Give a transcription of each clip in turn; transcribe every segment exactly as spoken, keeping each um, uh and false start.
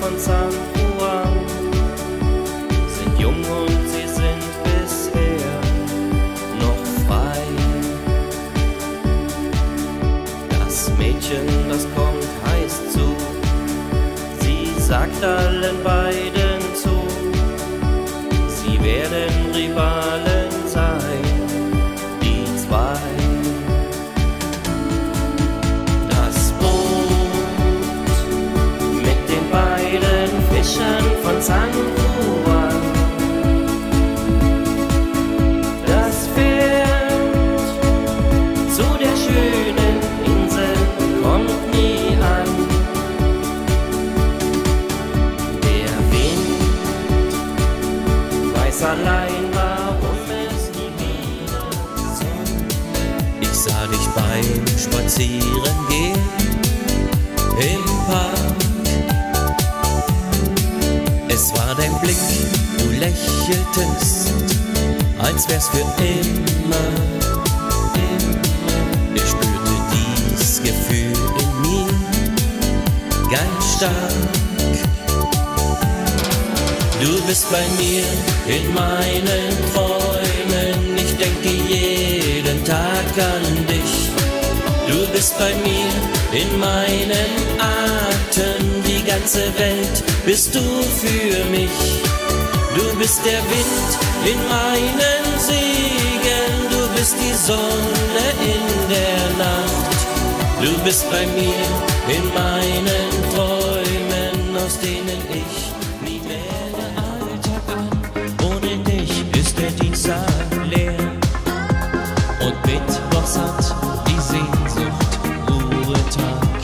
von San Juan sind jung und sie sind bisher noch frei. Das Mädchen, das kommt, heißt zu, sie sagt allen beiden zu, sie werden Rivalen sein, die zwei. Von San Juan, das fährt zu der schönen Insel, kommt nie an. Der Wind weiß allein, warum es nie wieder soll. Ich sah dich beim Spazierengehen im Park. Es war dein Blick, du lächeltest, als wär's für immer. Ich spürte dies Gefühl in mir ganz stark. Du bist bei mir in meinen Träumen, ich denke jeden Tag an dich. Du bist bei mir in meinen Atem, die ganze Welt bist du für mich. Du bist der Wind in meinen Segeln, du bist die Sonne in der Nacht. Du bist bei mir in meinen Träumen, aus denen ich nie werde. Alltag an, ohne dich ist der Dienstag leer. Und Mittwochs hat die Sehnsucht Ruhetag.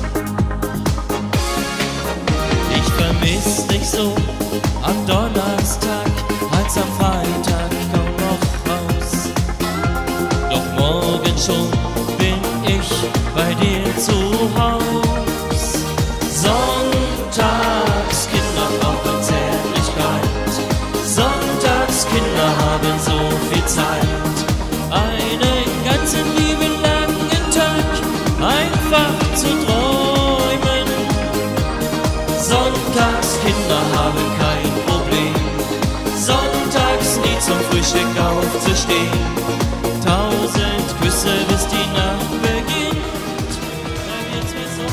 Ich vermiss dich so am Donnerstag, als am Freitag kaum noch raus. Doch morgen schon bin ich bei dir zu Haus. Sonntagskinder brauchen Zärtlichkeit, Sonntagskinder haben so viel Zeit. Einen ganzen lieben langen Tag einfach zu träumen. Sonntagskinder haben kein Problem, sonntags nie zum Frühstück aufzustehen. Tausend Küsse, bis die Nacht beginnt, da wird's mir so.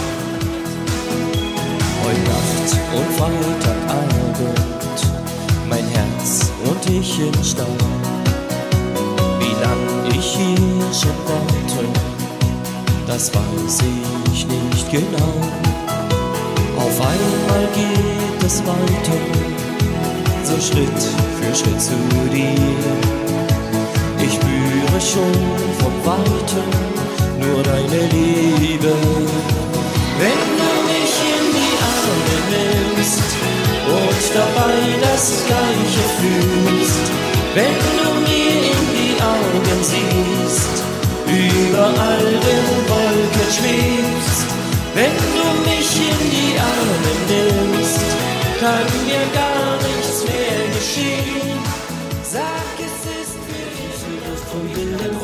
Heute Nacht und Freitagabend, mein Herz und ich im Stau. Wie lang ich hier schon warte, das weiß ich nicht genau. Auf einmal geht es weiter, so Schritt für Schritt zu dir. Ich spüre schon von Weitem nur deine Liebe. Wenn du mich in die Arme nimmst und dabei das Gleiche fühlst, wenn du mir in die Augen siehst, überall in Wolken schwebst, wenn du mich in die Arme nimmst, kann mir gar nichts mehr geschehen. Sag, es ist für dich die Luft von wilden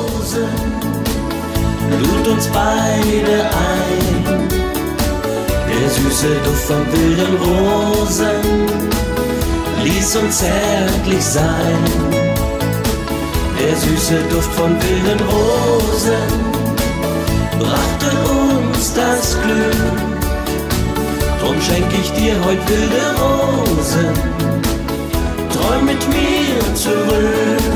Rosen, lud uns beide ein. Der süße Duft von wilden Rosen ließ uns zärtlich sein. Der süße Duft von wilden Rosen brachte uns das Glück. Drum schenk ich dir heut wilde Rosen, träum mit mir zurück.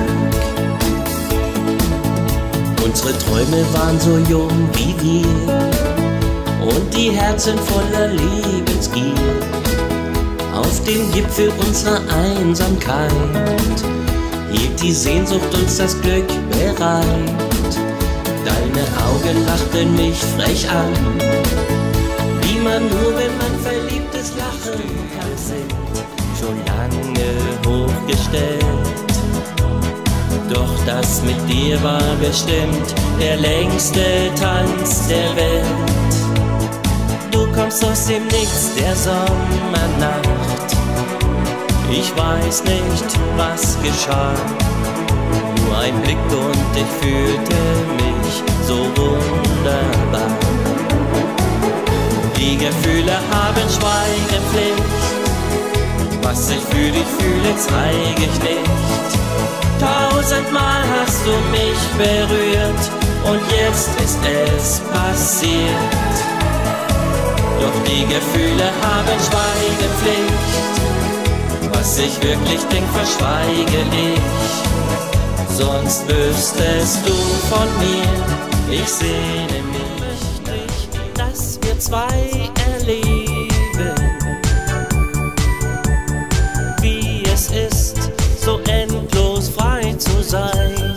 Unsere Träume waren so jung wie wir und die Herzen voller Lebensgier. Auf dem Gipfel unserer Einsamkeit hielt die Sehnsucht uns das Glück bereit. Deine Augen lachten mich frech an, wie man nur, wenn man verliebt ist, lachen kann, sind schon lange hochgestellt. Doch das mit dir war bestimmt der längste Tanz der Welt. Du kommst aus dem Nichts der Sommernacht, ich weiß nicht, was geschah. Nur ein Blick und ich fühlte mich so wunderbar. Die Gefühle haben Schweigen jetzt zeig ich nicht. Tausendmal hast du mich berührt und jetzt ist es passiert. Doch die Gefühle haben Schweigepflicht. Was ich wirklich denk, verschweige ich. Sonst wüsstest du von mir, ich sehne mich nicht, dass wir zwei erleben, wie es ist, so endlos frei zu sein.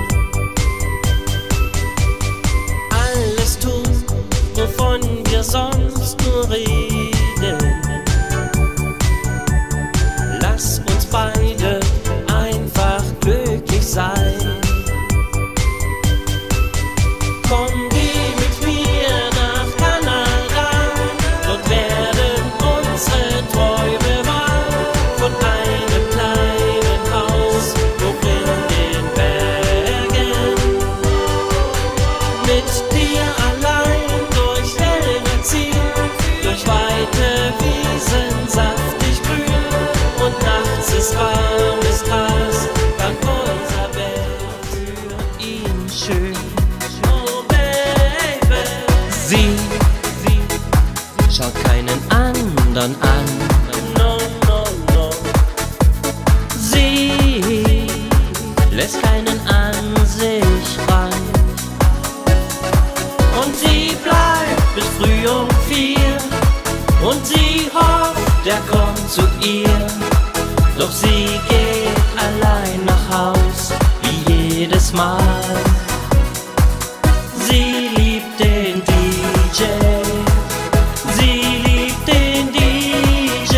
Alles tun, wovon wir sonst nur reden. Lass uns beide einfach glücklich sein. Komm, geh mit mir nach Kanada, dort werden unsere Träume wahr. Von einem kleinen Haus hoch in den Bergen, mit dir allein durch Wälder ziehen, durch weite Wiesen saftig grün, und nachts ist warmes Gras, dank unserer Welt für ihn schön. Oh Baby, sie, sie schaut keinen anderen an. No, no, no. Sie lässt keinen an sich ran. Und sie bleibt bis früh um vier. Und sie hofft, er kommt zu ihr. Doch sie geht allein nach Haus, wie jedes Mal. Sie liebt den D J, sie liebt den D J.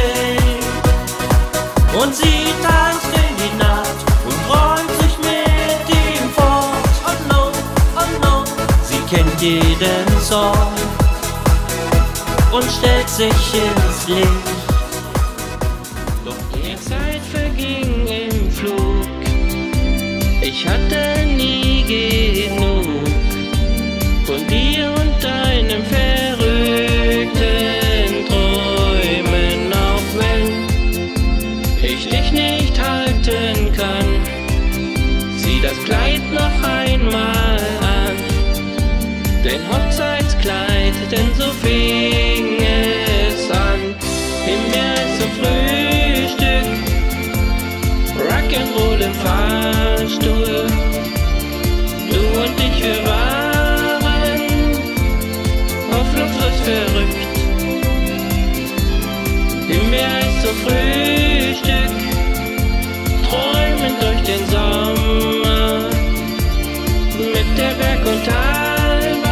Und sie tanzt in die Nacht und träumt sich mit ihm fort. Oh no, oh no, sie kennt jeden Song und stellt sich ins Licht. Doch die Zeit verging im Flug, ich hatte nie genug von dir und deinem verrückten Träumen. Auch wenn ich dich nicht halten kann, zieh das Kleid noch einmal an, dein Hochzeitskleid, denn so fing es an. Nimm mir zum Frühstück Rock'n'Roll im Fahrstuhl, du und ich, wir waren hoffnungslos verrückt. Nimm mir zum Frühstück, träumen durch den Sommer mit der Berg- und Talbahn.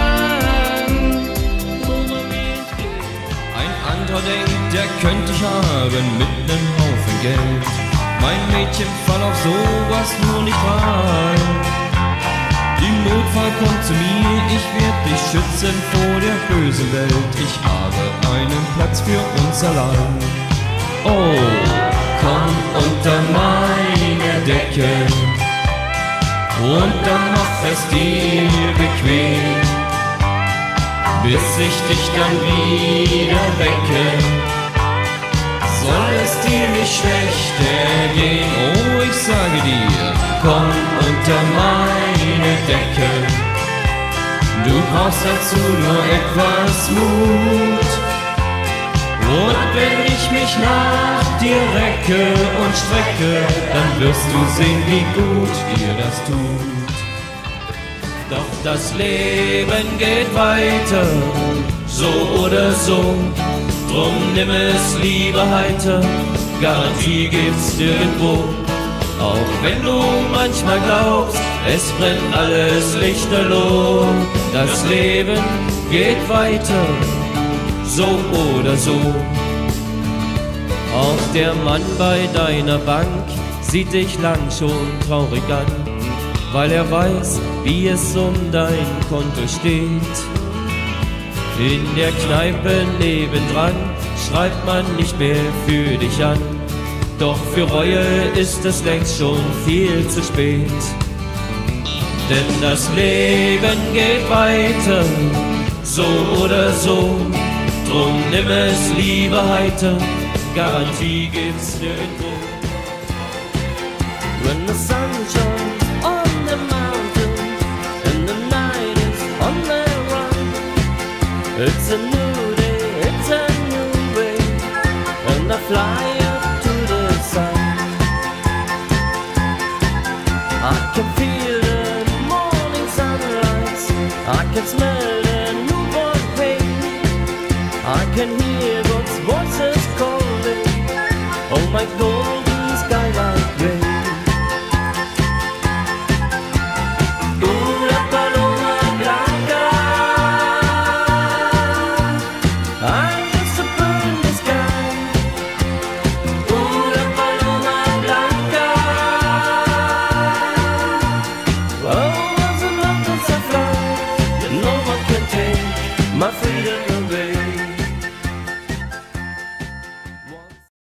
Ein anderer denkt, der könnte ich haben mit nem Haufen Geld. Mein Mädchen, fall auf sowas nur nicht rein. Im Notfall komm zu mir, ich werd dich schützen vor der bösen Welt. Ich habe einen Platz für uns allein. Oh, komm unter meine Decke und dann mach es dir bequem, bis ich dich dann wieder wecke. Soll es dir nicht schlechter gehen, oh, ich sage dir, komm unter meine Decke. Du brauchst dazu nur etwas Mut. Und wenn ich mich nach dir recke und strecke, dann wirst du sehen, wie gut dir das tut. Doch das Leben geht weiter, so oder so. Drum nimm es lieber heiter, Garantie gibt's nirgendwo. Auch wenn du manchmal glaubst, es brennt alles lichterloh. Das Leben geht weiter, so oder so. Auch der Mann bei deiner Bank sieht dich lang schon traurig an, weil er weiß, wie es um dein Konto steht. In der Kneipe nebendran schreibt man nicht mehr für dich an, doch für Reue ist es längst schon viel zu spät. Denn das Leben geht weiter, so oder so. Drum nimm es lieber heiter, Garantie gibt's nirgendwo. when the sun shines on the mountain and the night is on the run. It's a new day, it's a new way, and I fly up to the sun. I can feel the morning sunrise, I can smell the newborn pain, I can hear God's voices calling, oh my golden skylight gray. Una paloma blanca, I'm just a bird in the sky. Una paloma blanca, oh, as a love as I fly, no one can take my freedom.